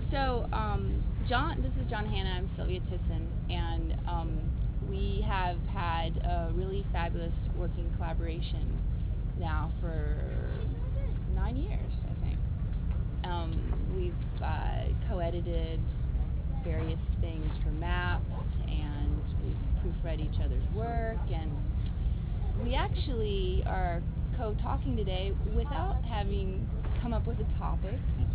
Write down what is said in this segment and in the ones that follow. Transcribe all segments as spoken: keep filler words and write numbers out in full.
So, um, John, this is John Hanna. I'm Sylvia Tisson, and um, we have had a really fabulous working collaboration now for nine years, I think. Um, we've uh, co-edited various things for Maps, and we've proofread each other's work, and we actually are co-talking today without having come up with a topic.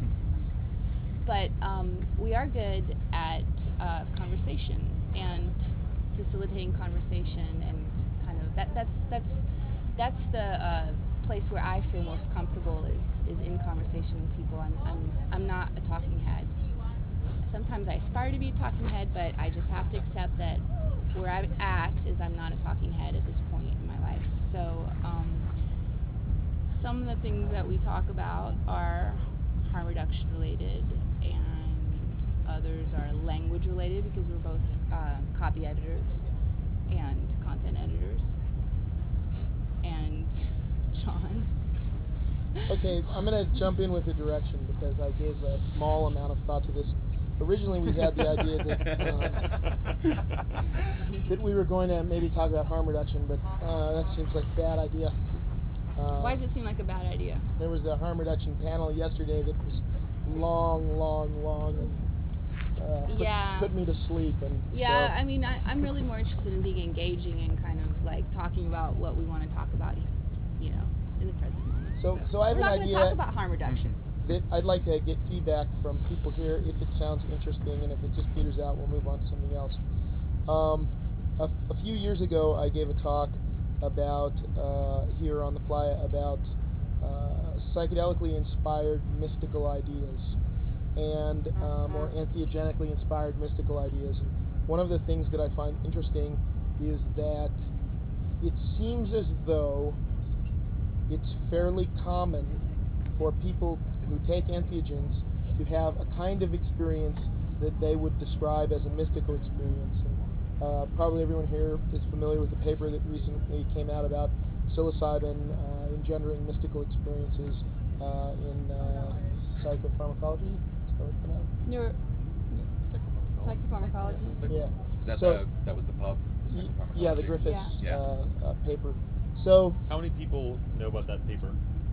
But um, we are good at uh, conversation and facilitating conversation, and kind of that. That's that's that's the uh, place where I feel most comfortable is is in conversation with people. I'm I'm I'm not a talking head. Sometimes I aspire to be a talking head, but I just have to accept that where I'm at is I'm not a talking head at this point in my life. So um, some of the things that we talk about are harm reduction related, and others are language related because we're both uh, copy editors and content editors. And John. Okay, I'm going to jump in with a direction because I gave a small amount of thought to this. Originally, we had the idea that uh, that we were going to maybe talk about harm reduction, but uh, that seems like a bad idea. Uh, Why does it seem like a bad idea? There was a harm reduction panel yesterday that was long, long, long, and uh, put, yeah. put me to sleep. And yeah, so, I mean, I, I'm really more interested in being engaging and kind of like talking about what we want to talk about, you know, in the present moment. So, so I have We're an not going to idea talk about harm reduction. that I'd like to get feedback from people here if it sounds interesting, and if it just peters out, we'll move on to something else. Um, a, a few years ago, I gave a talk about, uh, here on the fly, about uh, psychedelically inspired mystical ideas, and um, or entheogenically inspired mystical ideas. And one of the things that I find interesting is that it seems as though it's fairly common for people who take entheogens to have a kind of experience that they would describe as a mystical experience. And, uh, probably everyone here is familiar with the paper that recently came out about psilocybin uh, engendering mystical experiences uh, in uh, psychopharmacology. Is that what it came out? Neuro, psychopharmacology. Yeah. Is that So, the, that was the pub? The y- psychopharmacology? yeah, the Griffiths Yeah. uh, uh, paper. So how many people know about that paper?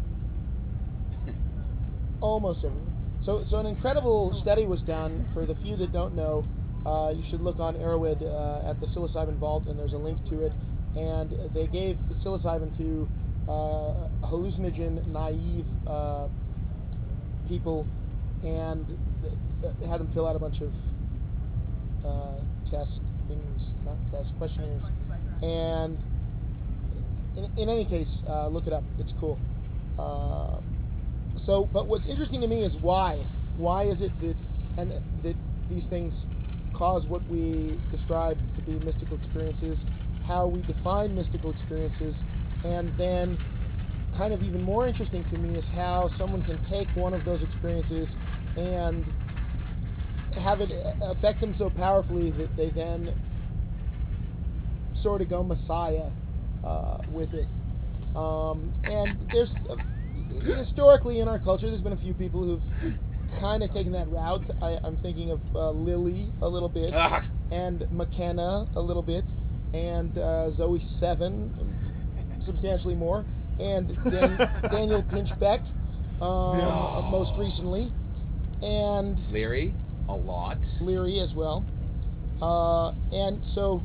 almost everyone. So, so an incredible study was done. For the few that don't know, uh, you should look on Erowid uh, at the psilocybin vault, and there's a link to it. And they gave psilocybin to uh, hallucinogen naive uh, people, and th- had them fill out a bunch of uh, test things, not test questionnaires. And in, in any case, uh, look it up. It's cool. Uh, So, but what's interesting to me is why. Why is it that, and that these things cause what we describe to be mystical experiences, how we define mystical experiences, and then kind of even more interesting to me is how someone can take one of those experiences and have it affect them so powerfully that they then sort of go messiah uh, with it. Um, and there's... Uh, historically in our culture, there's been a few people who've kind of taken that route. I, I'm thinking of uh, Lily a little bit, Ah. and McKenna a little bit, and uh, Zoe Seven substantially more, and Dan- Daniel Pinchbeck um, No. most recently, and Leary, a lot. Leary as well. Uh, and so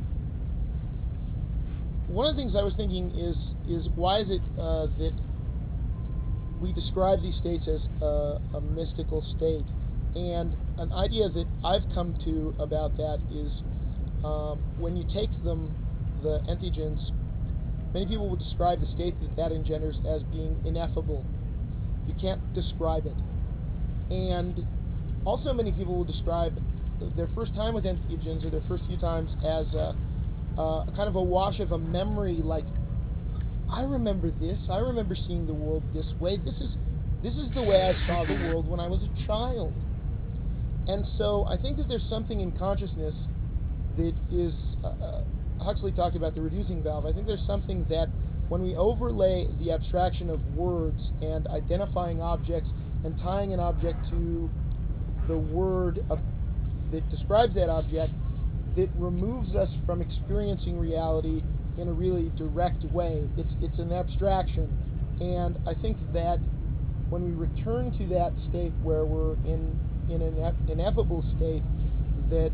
one of the things I was thinking is is why is it uh, that we describe these states as a, a mystical state? And an idea that I've come to about that is um, when you take them, the entheogens, many people will describe the state that that engenders as being ineffable. You can't describe it. And also many people will describe their first time with entheogens, or their first few times, as a, a kind of a wash of a memory, like, I remember this. I remember seeing the world this way. This is this is the way I saw the world when I was a child. And so I think that there's something in consciousness that is, uh, Huxley talked about the reducing valve. I think there's something that when we overlay the abstraction of words and identifying objects and tying an object to the word uh, that describes that object that removes us from experiencing reality in a really direct way. It's it's an abstraction, and I think that when we return to that state where we're in in an ine- ineffable state, that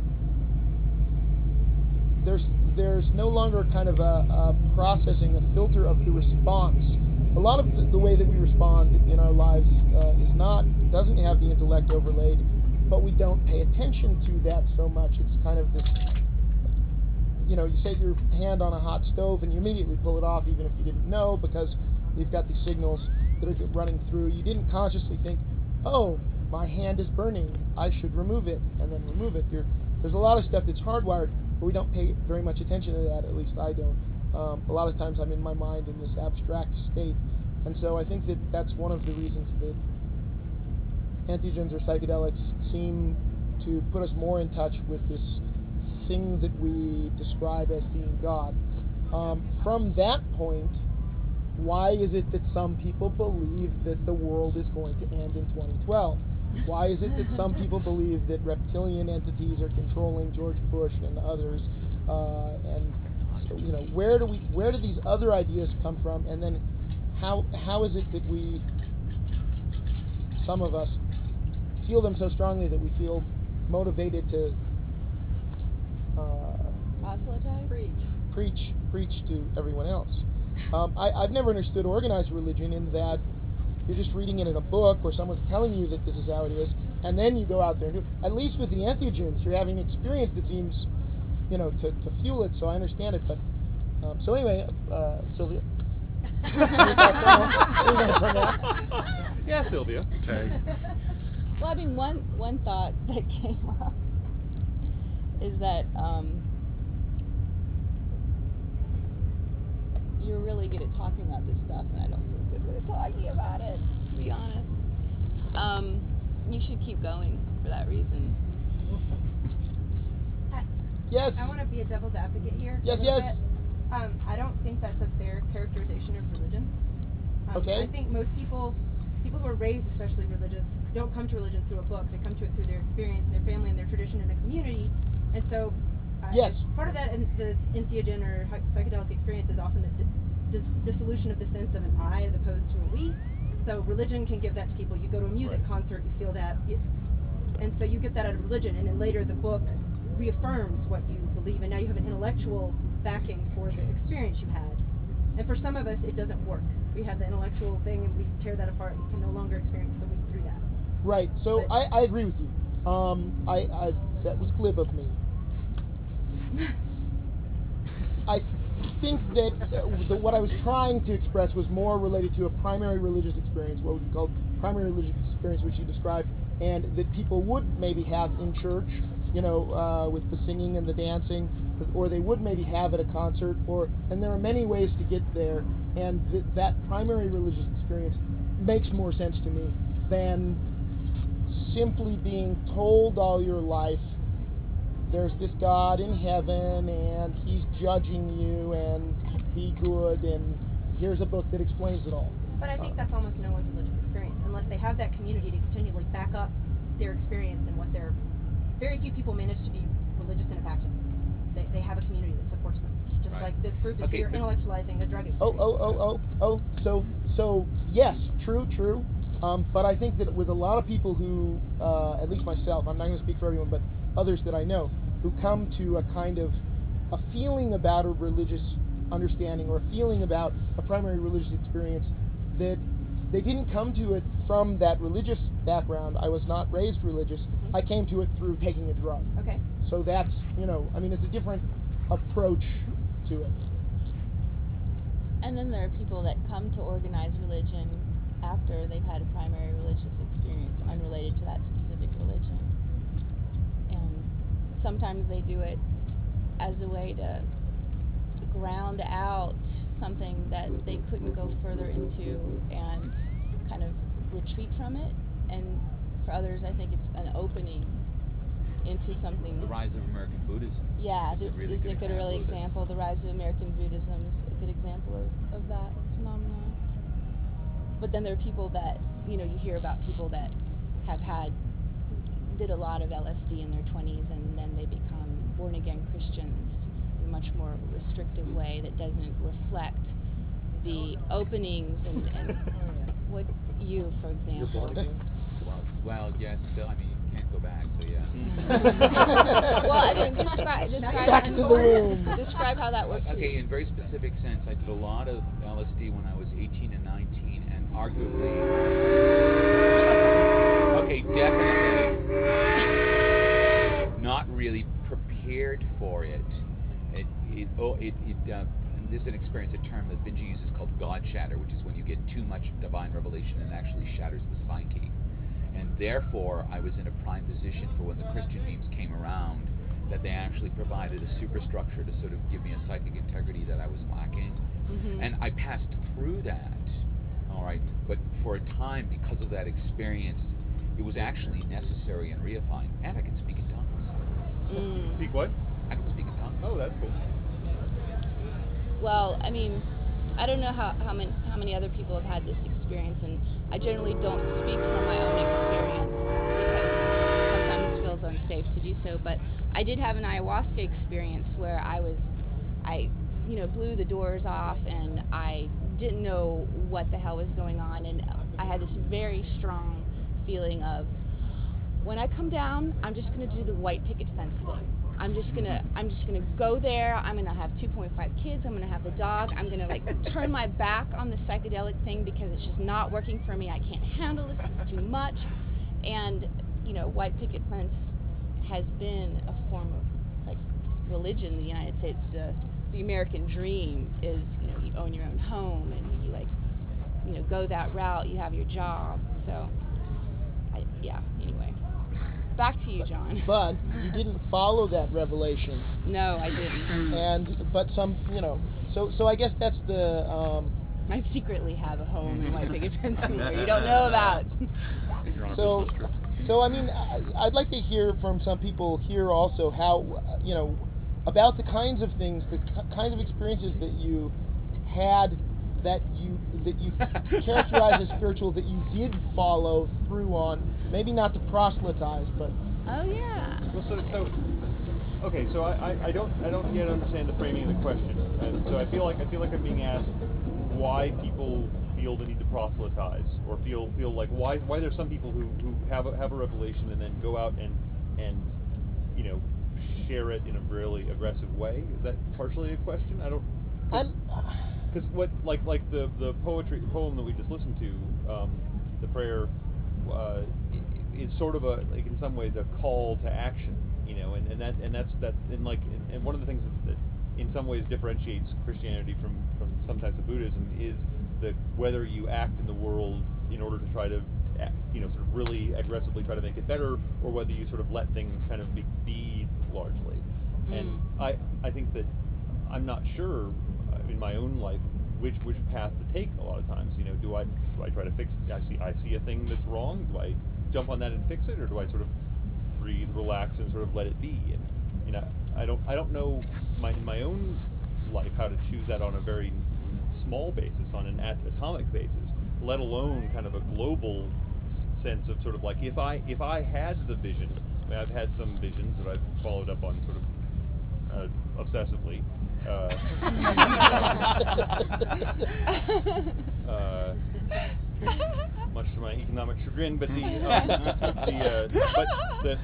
there's there's no longer kind of a, a processing, a filter of the response. A lot of the, the way that we respond in our lives uh, is not doesn't have the intellect overlaid, but we don't pay attention to that so much. It's kind of this, you know, you set your hand on a hot stove and you immediately pull it off, even if you didn't know, because you've got these signals that are running through. You didn't consciously think, oh, my hand is burning, I should remove it, and then remove it. You're, there's a lot of stuff that's hardwired, but we don't pay very much attention to that, at least I don't. Um, a lot of times I'm in my mind in this abstract state. And so I think that that's one of the reasons that entheogens or psychedelics seem to put us more in touch with this thing that we describe as being God. Um, from that point, why is it that some people believe that the world is going to end in twenty twelve? Why is it that some people believe that reptilian entities are controlling George Bush and others? Uh, and so, you know, where do we, where do these other ideas come from? And then, how how is it that we, some of us, feel them so strongly that we feel motivated to uh, Proselytize? preach preach to everyone else? Um, I, I've never understood organized religion in that you're just reading it in a book or someone's telling you that this is how it is, and then you go out there and do it. At least with the entheogens, you're having an experience that seems, you know, to, to fuel it, so I understand it. But um, so anyway, uh, Sylvia. Any thoughts on- any thoughts on that? Yeah, Sylvia. Tag. Well, I mean, one one thought that came up is that um, you're really good at talking about this stuff, and I don't feel so good at talking about it, to be honest. Um, you should keep going for that reason. Yes. I want to be a devil's advocate here. a Yes, little yes. bit. Um, I don't think that's a fair characterization of religion. Um, Okay. I think most people, people who are raised especially religious, don't come to religion through a book. They come to it through their experience and their family and their tradition and their community. And so, uh, Yes. part of that, in the entheogen or hy- psychedelic experience is often the di- dis- dissolution of the sense of an I as opposed to a we. So religion can give that to people. You go to a music Right. concert, you feel that. You, and so you get that out of religion, and then later the book reaffirms what you believe, and now you have an intellectual backing for the experience you had. And for some of us, it doesn't work. We have the intellectual thing, and we tear that apart, and we can no longer experience the week through that. Right. So But- I, I agree with you. Um, I, I that was glib of me. I think that uh, the, what I was trying to express was more related to a primary religious experience, what would be called primary religious experience, which you described, and that people would maybe have in church, you know, uh, with the singing and the dancing, or they would maybe have at a concert, or and there are many ways to get there, and th- that primary religious experience makes more sense to me than simply being told all your life there's this God in heaven and he's judging you and be good and here's a book that explains it all. But I think that's almost no one's religious experience, unless they have that community to continually back up their experience and what they're. Very few people manage to be religious in a vacuum. They, they have a community that supports them. Just Right. like this group is Okay, here but- intellectualizing a drug experience. Oh, oh, oh, oh, oh. So, so yes, true, true. Um, but I think that with a lot of people who, uh, at least myself, I'm not going to speak for everyone, but others that I know, who come to a kind of a feeling about a religious understanding or a feeling about a primary religious experience, that they didn't come to it from that religious background. I was not raised religious. Mm-hmm. I came to it through taking a drug. Okay. So that's, you know, I mean, it's a different approach to it. And then there are people that come to organized religion after they've had a primary religious experience unrelated to that specific religion. And sometimes they do it as a way to ground out something that they couldn't go further into and kind of retreat from it. And for others, I think it's an opening into something. The rise of American Buddhism. Yeah, is a this really is a good early of this. example. The rise of American Buddhism is a good example of, of that phenomenon. But then there are people that, you know, you hear about people that have had did a lot of L S D in their twenties, and then they become born again Christians in a much more restrictive way that doesn't reflect the openings and, and what you, for example. Well, yes, still, I mean, you can't go back, so yeah. Well, I mean, describe describe Back to the womb. describe how that works. for Okay, you. in very specific sense, I did a lot of L S D when I was eighteen and nineteen, and arguably, okay, definitely not really prepared for it. It, it, oh, it, it uh, and this is an experience, a term that Vinci uses called God shatter, which is when you get too much divine revelation and actually shatters the psyche. And therefore, I was in a prime position for when the Christian beams came around, that they actually provided a superstructure to sort of give me a psychic integrity that I was lacking. Mm-hmm. And I passed through that, all right, but for a time, because of that experience, it was actually necessary and reifying. And I can speak in tongues. Mm. Speak what? I can speak in tongues. Oh, that's cool. Well, I mean, I don't know how, how many how many other people have had this experience, and I generally don't speak from my own experience because it sometimes feels unsafe to do so. But I did have an ayahuasca experience where I was, I, you know, blew the doors off, and I didn't know what the hell was going on, and I had this very strong feeling of, when I come down, I'm just gonna do the white picket fence thing. I'm just gonna I'm just gonna go there. I'm gonna have two point five kids. I'm gonna have the dog. I'm gonna like turn my back on the psychedelic thing because it's just not working for me. I can't handle this. This is too much. And you know, white picket fence has been a form of like religion in the United States. The the American dream is, you know, you own your own home and you like, you know, go that route. You have your job. So, I, yeah. Anyway. Back to you, John. But you didn't follow that revelation, No, I didn't. and but some, you know, so so I guess that's the. Um, I secretly have a home in White Picket Fence somewhere you don't know about. Your Honor, So, that's true. so I mean, I, I'd like to hear from some people here also how, you know, about the kinds of things, the k- kinds of experiences that you had that you that you characterize as spiritual that you did follow through on. Maybe not to proselytize, but Oh yeah. Well, so, so okay, so I, I, I don't I don't yet understand the framing of the question, and so I feel like I feel like I'm being asked why people feel the need to proselytize, or feel feel like why why there's some people who, who have a, have a revelation and then go out and and you know share it in a really aggressive way. Is that partially a question? I don't. I'm. Because what, like, like the the poetry poem that we just listened to, um, the prayer, uh, is sort of a like in some ways a call to action, you know, and, and that and that's that and like and, and one of the things that, that in some ways differentiates Christianity from from some types of Buddhism is that whether you act in the world in order to try to, act, you know, sort of really aggressively try to make it better, or whether you sort of let things kind of be, be largely, Mm. and I I think that I'm not sure in my own life which which path to take a lot of times. You know, do I do I try to fix I see I see a thing that's wrong, do I jump on that and fix it, or do I sort of breathe, relax, and sort of let it be? And you know, I don't I don't know my in my own life how to choose that on a very small basis, on an at- atomic basis, let alone kind of a global s- sense of sort of like if I if I had the vision. I mean, I've had some visions that I've followed up on sort of uh, obsessively. Uh, uh, much to my economic chagrin, but the, um, the uh, but the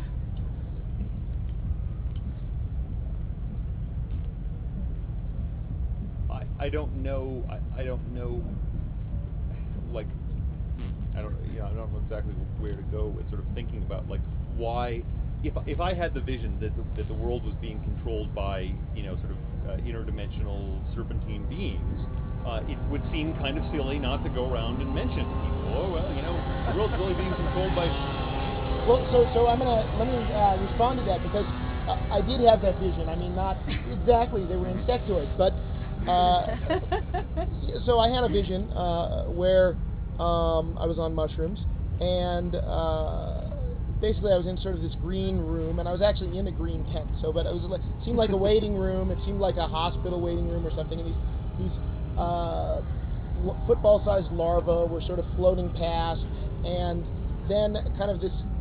I, I don't know I, I don't know like I don't you know I don't know exactly where to go with sort of thinking about like why if if I had the vision that the, that the world was being controlled by you know sort of uh, interdimensional serpentine beings, uh, it would seem kind of silly not to go around and mention to people, oh well, you know, the world's really being controlled by. Well, so so I'm gonna let me uh, respond to that because uh, I did have that vision. I mean, not exactly they were insectoids, but uh, so I had a vision uh, where um, I was on mushrooms and. Uh, Basically, I was in sort of this green room, and I was actually in a green tent. So, but it was like, it seemed like a waiting room. It seemed like a hospital waiting room or something. And these these uh, l- football-sized larvae were sort of floating past, and then kind of this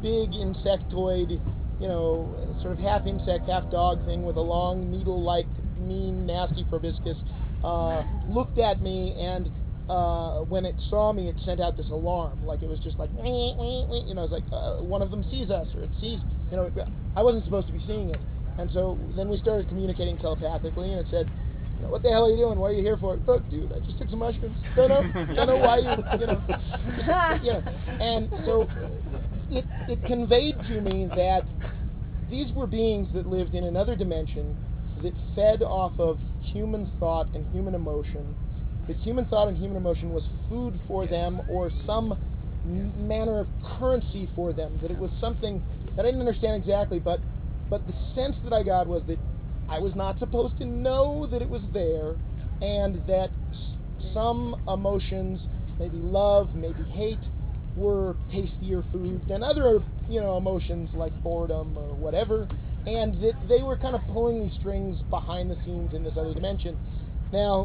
big insectoid, you know, sort of half insect, half dog thing with a long needle-like, mean, nasty proboscis, uh, looked at me, and uh, when it saw me, it sent out this alarm. Like, it was just like, wee, wee, wee, you know, it's like uh, one of them sees us, or it sees, you know, I wasn't supposed to be seeing it. And so then we started communicating telepathically, and it said, you know, what the hell are you doing? What are you here for? Oh, dude, I just took some mushrooms. Don't know, don't know why you, you know, just, you know. And so it, it conveyed to me that these were beings that lived in another dimension that fed off of human thought and human emotion, that human thought and human emotion was food for them, or some m- manner of currency for them, that it was something that I didn't understand exactly, but but the sense that I got was that I was not supposed to know that it was there, and that s- some emotions, maybe love, maybe hate, were tastier food than other, you know, emotions like boredom or whatever, and that they were kind of pulling these strings behind the scenes in this other dimension. Now,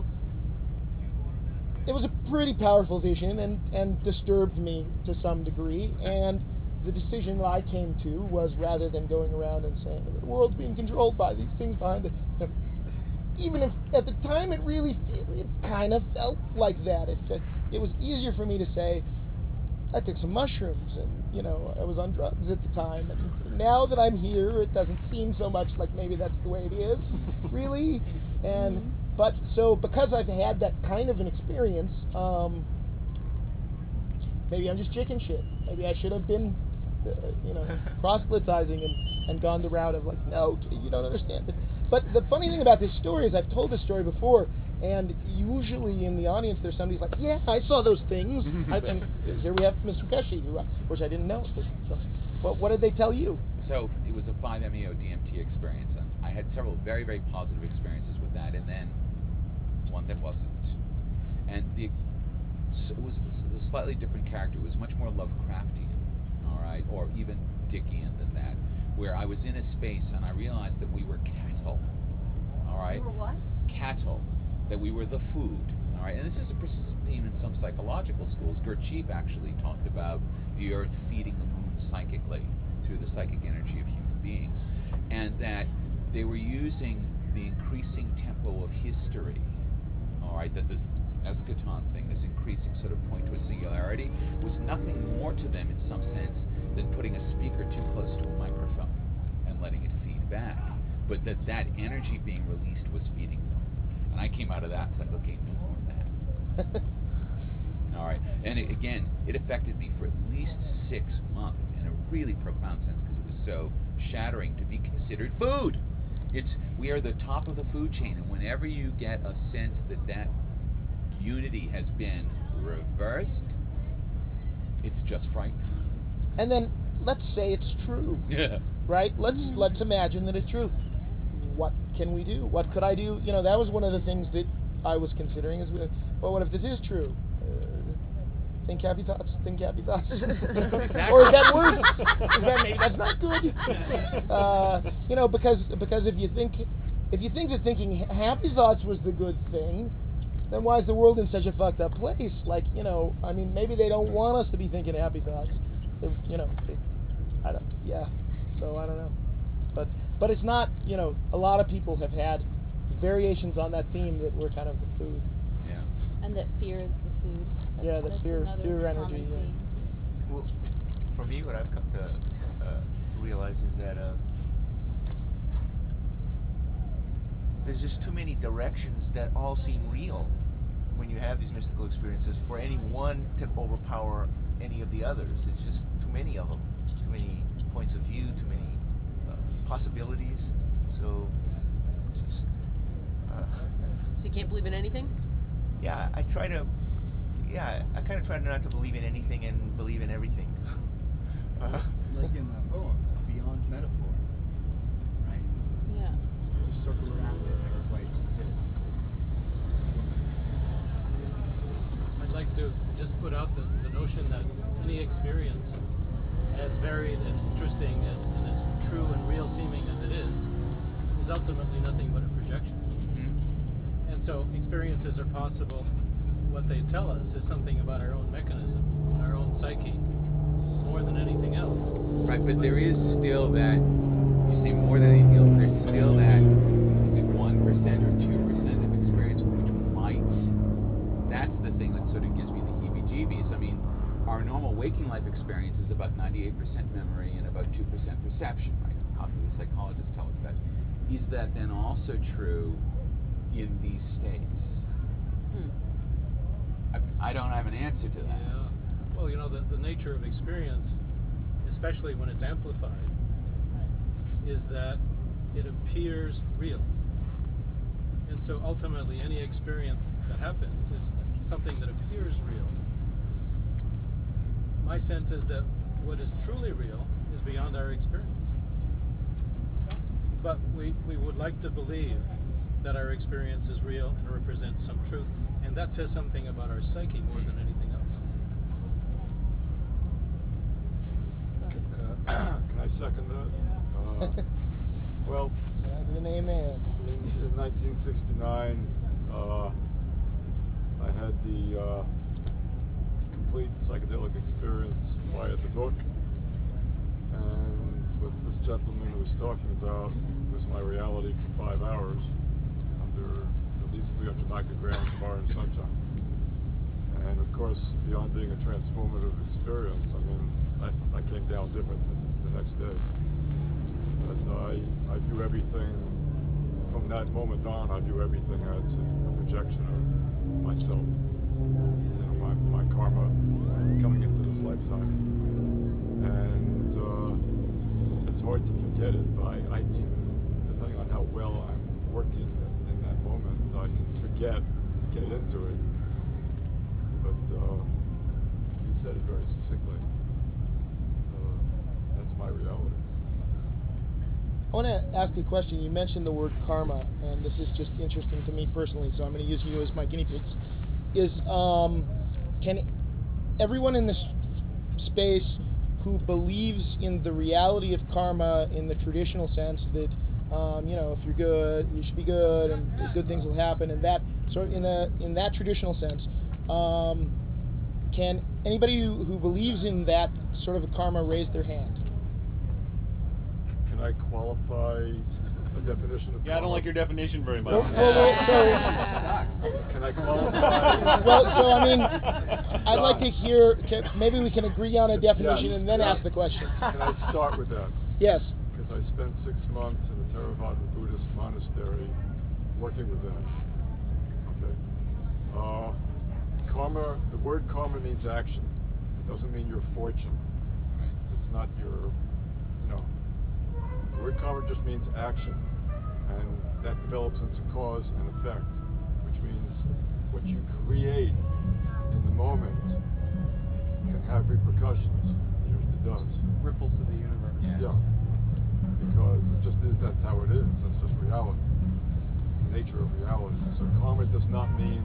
it was a pretty powerful vision, and, and disturbed me to some degree, and the decision that I came to was, rather than going around and saying the world's being controlled by these things behind it, you know, even if at the time it really, it kind of felt like that. It, it was easier for me to say, I took some mushrooms, and, you know, I was on drugs at the time, and now that I'm here, it doesn't seem so much like maybe that's the way it is, really, and, mm-hmm. but, so, because I've had that kind of an experience, um, maybe I'm just chicken shit. Maybe I should have been, uh, you know, proselytizing and, and gone the route of like, no, you don't understand. But, but the funny thing about this story is I've told this story before, and usually in the audience there's somebody who's like, yeah, I saw those things. I, and here we have Mister Pesci, who, which I didn't know. But, so, what, what did they tell you? So it was a five M E O D M T experience, and I had several very, very positive experiences with that, and then one that wasn't. And the so it was a slightly different character. It was much more Lovecraftian, all right, or even Dickian than that, where I was in a space and I realized that we were cattle, all right? You were what? Cattle, that we were the food, all right? And this is a persistent theme in some psychological schools. Gurdjieff actually talked about the earth feeding the moon psychically through the psychic energy of human beings, and that they were using the increasing tempo of history, all right, that this eschaton thing, this increasing sort of point to a singularity, was nothing more to them in some sense than putting a speaker too close to a microphone and letting it feed back. But that that energy being released was feeding them. And I came out of that, it's like, okay, no more of that. All right, and it, again, it affected me for at least six months in a really profound sense, because it was so shattering to be considered food. It's, we are the top of the food chain, and whenever you get a sense that that unity has been reversed, it's just frightening. And then let's say it's true. Yeah. Right? Let's let's imagine that it's true. What can we do? What could I do? You know, that was one of the things that I was considering is, well, what if this is true? Uh, think happy thoughts. Think happy thoughts. Exactly. Or is that worse? Is that maybe that's not good? Uh, you know, because because if you think if you think that thinking happy thoughts was the good thing, then why is the world in such a fucked up place? Like, you know, I mean, maybe they don't want us to be thinking happy thoughts. They, you know, they, I don't, yeah. So I don't know, but but it's not. You know, a lot of people have had variations on that theme that were kind of the food. Yeah. And that fear is the food. That's, Yeah, the that's fear- another fear common energy, yeah. theme. Well, for me, what I've come to uh, realize is that uh, there's just too many directions that all seem real when you have these mystical experiences for any one to overpower any of the others. It's just too many of them, too many points of view, too many uh, possibilities. So, just uh, So you can't believe in anything? yeah, I try to. Yeah, I kind of try not to believe in anything and believe in everything. uh, Like in the poem, Beyond Metaphor, right? Yeah. Just circle around it, I guess why you just did it. I'd like to just put out the, the notion that any experience, as varied and interesting and, and as true and real seeming as it is, is ultimately nothing but a projection. Mm-hmm. And so experiences are possible. What they tell us is something about our own mechanism, our own psyche, more than anything else. Right, but there is still that, you say more than anything else, there's still that, is it one percent or two percent of experience which might, that's the thing that sort of gives me the heebie-jeebies. I mean, our normal waking life experience is about ninety-eight percent memory and about two percent perception, right? Cognitive psychologists tell us that. Is that then also true in these states? Hmm. I, I don't have an answer to that. Yeah. Well, you know, the, the nature of experience, especially when it's amplified, is that it appears real. And so ultimately any experience that happens is something that appears real. My sense is that what is truly real is beyond our experience. But we, we would like to believe that our experience is real and represents some truth. And that says something about our psyche more than anything else. Uh, can I second that? Uh, well, Can I get an amen? in, in nineteen sixty-nine, uh, I had the uh, complete psychedelic experience via the book, and what this gentleman was talking about was my reality for five hours under at least three hundred micrograms of orange sunshine. And of course, beyond being a transformative experience, I mean, I, I came down different the, the next day. But I, I view everything, from that moment on, I view everything as a projection of myself. You know, my, my karma coming into this lifetime. And uh, it's hard to forget it, but I, I can, depending on how well I'm working in that moment, I can forget, get into it. But uh, he said it very succinctly. Uh, that's my reality. I want to ask a question. You mentioned the word karma, and this is just interesting to me personally, so I'm going to use you as my guinea pigs. Is um, can everyone in this space who believes in the reality of karma in the traditional sense that um, you know, if you're good, you should be good, and good things will happen, and that sort in a in that traditional sense, um, can anybody who, who believes in that sort of a karma raise their hand? Can I qualify a definition of Yeah, I don't like your definition very much. Well, well, well, so, Can I qualify? well, so I mean, I'd like to hear. Can, maybe we can agree on a definition Yes, and then yeah. ask the question. Can I start with that? Yes. Because I spent six months in a Theravada Buddhist monastery working with them. Okay. Uh, karma, the word karma means action. It doesn't mean your fortune. It's not your, you know, the word karma just means action. And that develops into cause and effect, which means what you create in the moment can have repercussions. It usually does. Ripples to the universe. Yeah. Because it just is, that's how it is. That's just reality. The nature of reality. So karma does not mean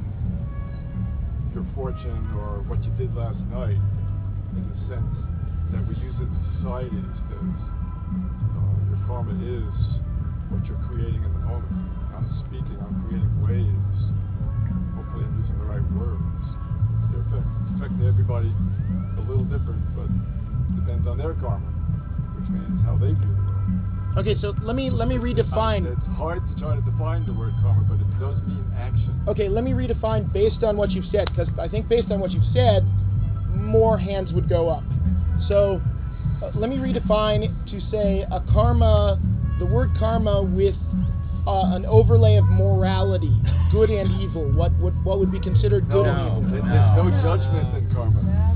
your fortune or what you did last night in the sense that we use it in society these days. Uh, your karma is what you're creating in the moment. I'm speaking, I'm creating waves. Hopefully I'm using the right words. They're affect, affecting everybody a little different, but depends on their karma, which means how they view the world. Okay, so let me let me redefine. It's hard to try to define the word karma, but it does mean action. Okay, let me redefine based on what you've said, because I think based on what you've said, more hands would go up. So uh, let me redefine to say a karma, the word karma with uh, an overlay of morality, good and evil. What would what would be considered good and evil? There- There's no judgment in karma.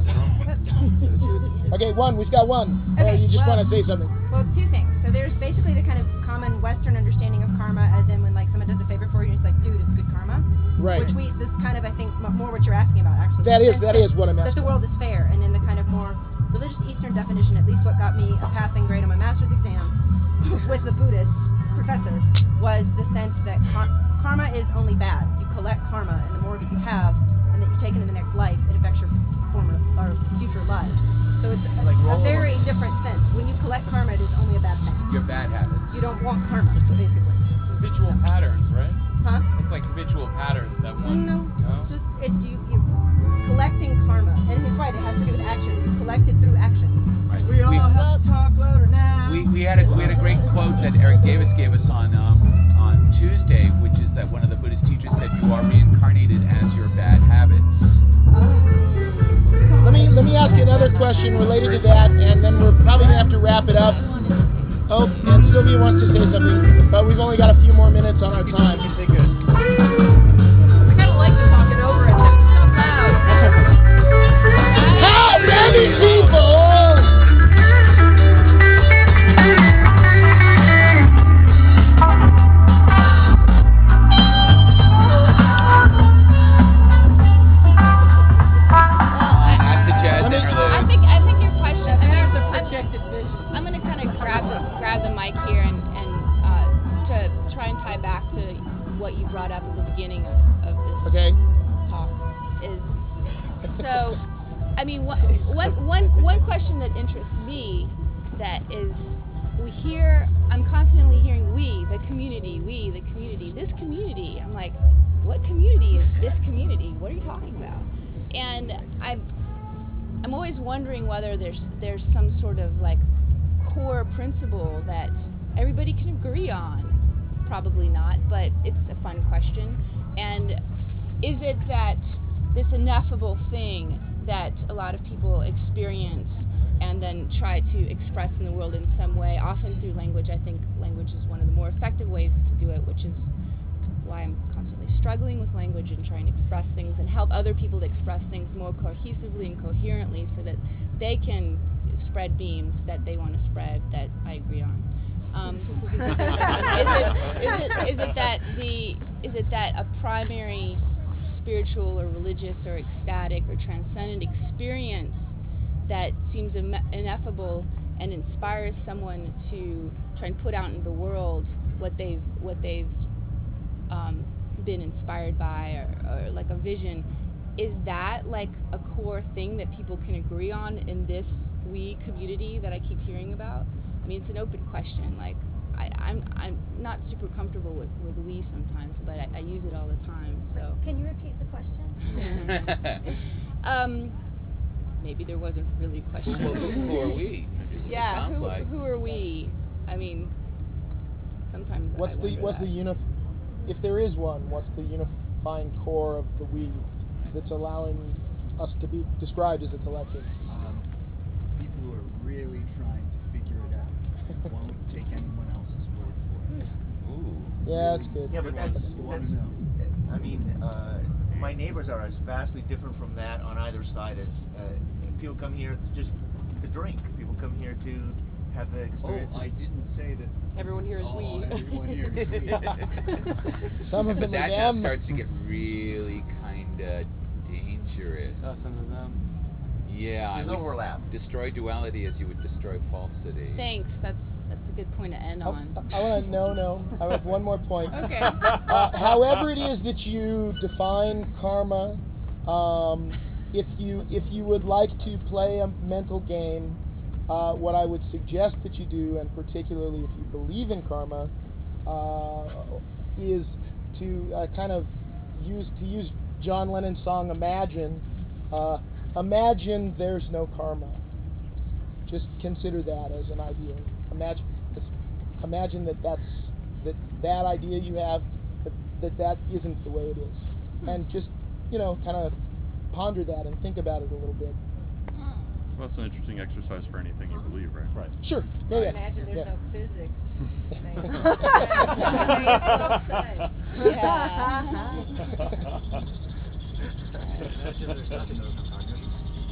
Okay, one. We've got one. Okay, or you just well- want to say something? Well, two things. So there's basically the kind of common Western understanding of karma, as in when like someone does a favor for you, and it's like, dude, it's good karma. Right. Which we, this is kind of, I think, m- more what you're asking about, actually. That The is- sense that is what I'm That asking. the world is fair, and in the kind of more religious Eastern definition, at least what got me a passing grade on my master's exam with the Buddhist professor, was the sense that kar- karma is only bad. You collect karma, and the more that you have, and that you take into the next life, it affects your former or future lives. So it's a, Like a roll very over. different sense. When you collect karma, it is only a bad thing. Your bad habits. You don't want karma, basically. Habitual patterns, right? Huh? It's like habitual patterns that one. No, it's just it's you you collecting karma, and he's right. It has to do with actions. You collect it through actions. Right. We all We- have to talk had a we had a great quote that Eric Davis gave us on um, on Tuesday, which is that one of the Buddhist teachers said, "You are reincarnated as your bad habits." Let me let me ask you another question related to that, and then we're probably gonna have to wrap it up. Oh, and Sylvia wants to say something, but we've only got a few more minutes on our time. I kind of like the talking over it. It's so loud. How many people? That's a jazz I mean, interlude. I think I think your question. I mean, There's a I'm- projected vision. I'm gonna kind of grab the grab the mic here and and uh, to try and tie back to what you brought up at the beginning of, of this Okay. talk is so. I mean, one, one, one, one question that interests me that is we hear. I'm constantly hearing we, the community, we, the community, this community. I'm like, what community is this community? What are you talking about? And I'm I'm always wondering whether there's there's some sort of like core principle that everybody can agree on. Probably not, but it's a fun question. And is it that this ineffable thing that a lot of people experience and then try to express in the world in some way, often through language? I think language is one of the more effective ways to do it, which is why I'm constantly struggling with language and trying to express things and help other people to express things more cohesively and coherently so that they can spread beams that they want to spread that I agree on. Um, is, it, is, it, is it that the is it that a primary spiritual or religious or ecstatic or transcendent experience that seems im- ineffable and inspires someone to try and put out in the world what they've what they've um, been inspired by or, or like a vision? Is that like a core thing that people can agree on in this we community that I keep hearing about? I mean, it's an open question. Like, I, I'm I'm not super comfortable with, with we sometimes, but I, I use it all the time. So Can you repeat the question? um, maybe there wasn't really a question. Who, who are we? Is what it Yeah, sounds who, like. who are we? I mean, sometimes What's I the wonder what's that. the unif? If there is one, what's the unifying core of the we that's allowing us to be described as a collective? Um, people who are really trying to figure it out won't take anyone else's word for it. Ooh. Yeah, that's good. Yeah, but that's, You wanna that's know. I mean, uh, my neighbors are as vastly different from that on either side as uh, people come here just to drink. People come here to have the experience. Oh, I didn't say that. Everyone here is oh, we. Everyone here is we. Some of But them are that now them. starts to get really kind of dangerous. Us and them. Yeah, I There's would overlap. destroy duality as you would destroy falsity. Thanks. That's that's a good point to end Oh, on. I want to no no. I have one more point. Okay. Uh, however it is that you define karma, um, if you if you would like to play a mental game, uh, what I would suggest that you do, and particularly if you believe in karma, uh, is to uh, kind of use to use John Lennon's song "Imagine." Uh, imagine there's no karma. Just consider that as an idea. Imagine, just imagine that that's that that idea you have, that that, that isn't the way it is, and just you know kind of ponder that and think about it a little bit. Well, that's an interesting exercise for anything you believe, right? Right. Sure. Yeah. yeah. Imagine there's Yeah. no physics. Imagine there's not no cognition.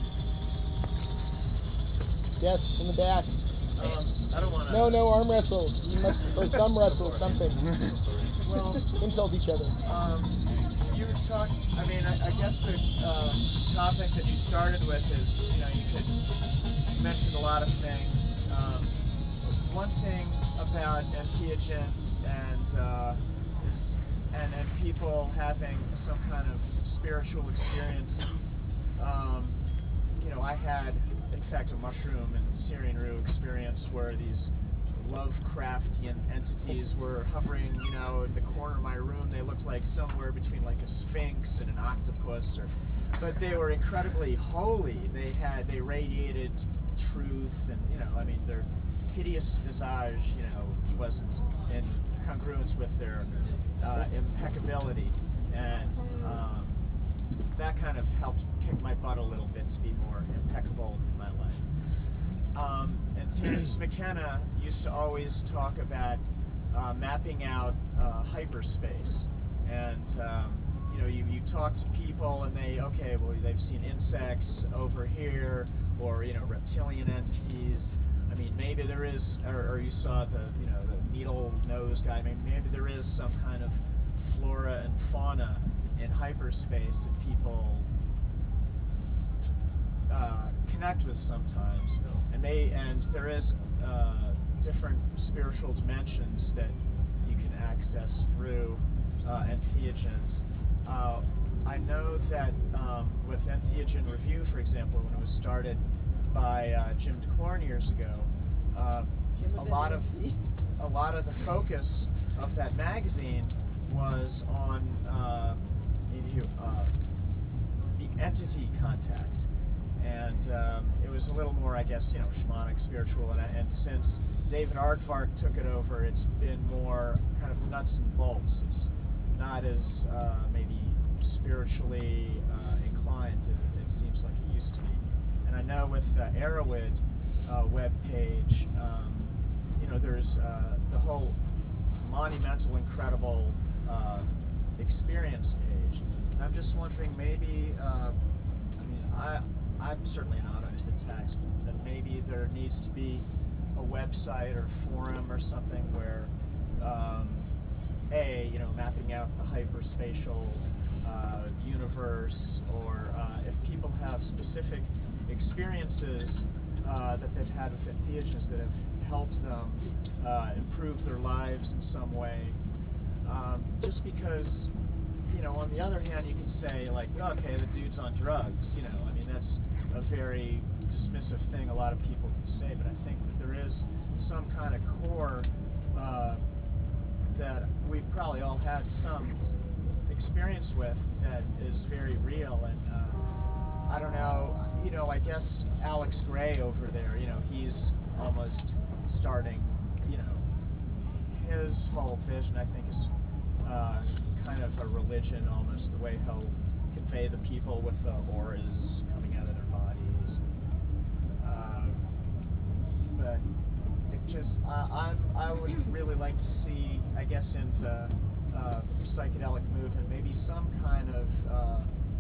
Yes, in the back. Um, I don't want to. No, no arm wrestle. You must or thumb wrestle something. Well, Insult each other. um, you talked. I mean, I, I guess the uh, topic that you started with is, you know, you could you mentioned a lot of things. Um, one thing about entheogens and uh, is and and people having some kind of spiritual experience. Um, you know, I had, in fact, a mushroom and Syrian rue experience where these Lovecraftian entities were hovering, you know, in the corner of my room. They looked like somewhere between like a sphinx and an octopus, or, but they were incredibly holy. They had, they radiated truth, and you know, I mean, they're hideous visage, you know, wasn't in congruence with their uh, impeccability, and um, that kind of helped kick my butt a little bit to be more impeccable in my life. Um, and Terence McKenna used to always talk about uh, mapping out uh, hyperspace, and um, you know, you, you talk to people and they, okay, well, they've seen insects over here, or, you know, reptilian entities. I mean, maybe there is, or, or you saw the, you know, the needle-nosed guy, maybe, maybe there is some kind of flora and fauna in hyperspace that people uh, connect with sometimes. And, may, and there is uh, different spiritual dimensions that you can access through uh, entheogens. Uh, I know that um, with Entheogen Review, for example, when it was started by uh, Jim DeClorn years ago, uh, a lot of a lot of the focus of that magazine was on uh, uh, the entity contact, and um, it was a little more, I guess, you know, shamanic, spiritual, and, and since David Aardvark took it over, it's been more kind of nuts and bolts. It's not as uh, maybe spiritually uh, inclined, it, it seems like it used to be. And I know with the Erowid uh, web page, um, you know, there's uh, the whole monumental, incredible uh, experience page. And I'm just wondering, maybe, uh, I mean, I, I'm certainly not into the text, but maybe there needs to be a website or forum or something where um, A, you know, mapping out the hyperspatial uh, universe, or uh, if people have specific experiences uh, that they've had with entheogens that have helped them uh, improve their lives in some way. Um, just because, you know, on the other hand, you can say, like, okay, the dude's on drugs, you know, I mean, that's a very dismissive thing a lot of people can say, but I think that there is some kind of core uh, that we've probably all had some experience with that is very real, and uh, I don't know, you know, I guess Alex Gray over there, you know, he's almost starting, you know, his whole vision, I think, is uh, kind of a religion almost, the way he'll convey the people with the auras coming out of their bodies. Uh, but it just, I, I'm, I would really like to see, I guess, into uh, psychedelic movement, maybe some kind of, uh,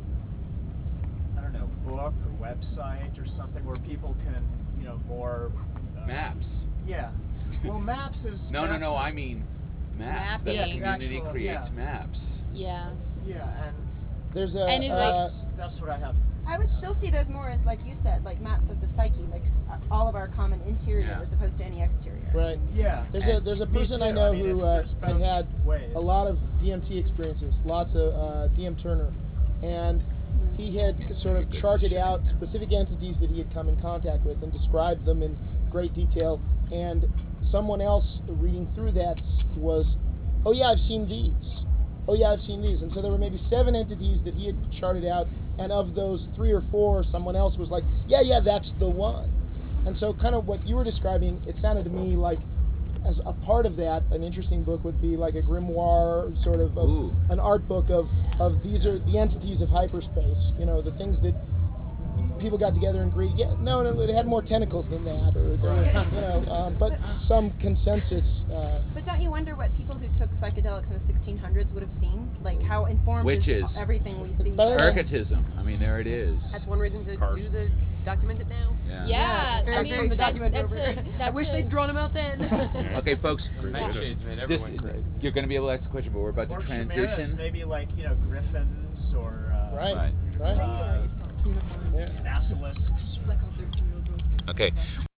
I don't know, book or website or something where people can, you know, more... Uh, Maps. Yeah. Well, maps is... No, no, maps no, is, I mean maps, that Mapping. the community Actual, creates yeah. maps. Yeah. Yeah, and There's a. And is uh, that's, that's what I have. I would still see those more as, like you said, like maps of the psyche, like uh, all of our common interior Yeah. as opposed to any exterior. Right. Yeah. There's a there's a Me person I too. know I mean, who it's- uh, there's had both had ways. a lot of D M T experiences, lots of uh, D M Turner, and he had sort of charted out specific entities that he had come in contact with and described them in great detail. And someone else reading through that was, oh yeah, I've seen these. Oh yeah, I've seen these. And so there were maybe seven entities that he had charted out, and of those three or four, someone else was like, yeah, yeah, that's the one. And so kind of what you were describing, it sounded to me like, as a part of that, an interesting book would be like a grimoire, sort of, of Ooh. an art book of, of these are the entities of hyperspace, you know, the things that people got together and agreed, yeah, no, no, it had more tentacles than that, or there were, you know, um, but some consensus. Uh, But don't you wonder what people who took psychedelics in the sixteen hundreds would have seen? Like how informed Witches. is everything we see? But- Ergotism. I mean, there it is. That's one reason to Cars. do the document it now. Yeah. Yeah, it's I very mean, important to that, document that's over. a, that's I wish a, they'd drawn them out then. Okay, folks. Nightshades made This, everyone crazy. you're going to be able to ask the question, but we're about Or to chimeras, transition. maybe like, you know, griffins or uh, right, Right. right. uh, Yeah. basilisks. Okay.